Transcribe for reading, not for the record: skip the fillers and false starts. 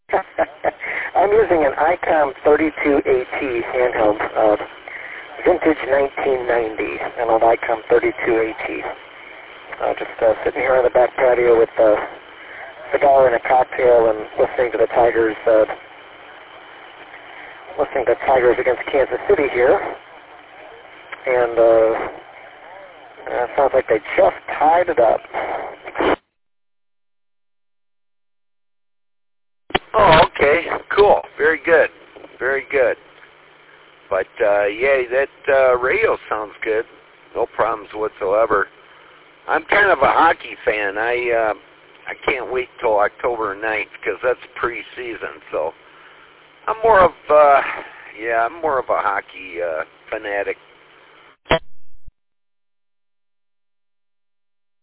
I'm using an ICOM 32AT handheld, vintage 1990, and an ICOM 32AT. Just sitting here on the back patio with a cigar and a cocktail and listening to the Tigers, against Kansas City here. And it sounds like they just tied it up. Oh, okay. Cool. Very good. Very good. But, yeah, that radio sounds good. No problems whatsoever. I'm kind of a hockey fan. I can't wait till October 9th because that's preseason. So I'm more of a hockey fanatic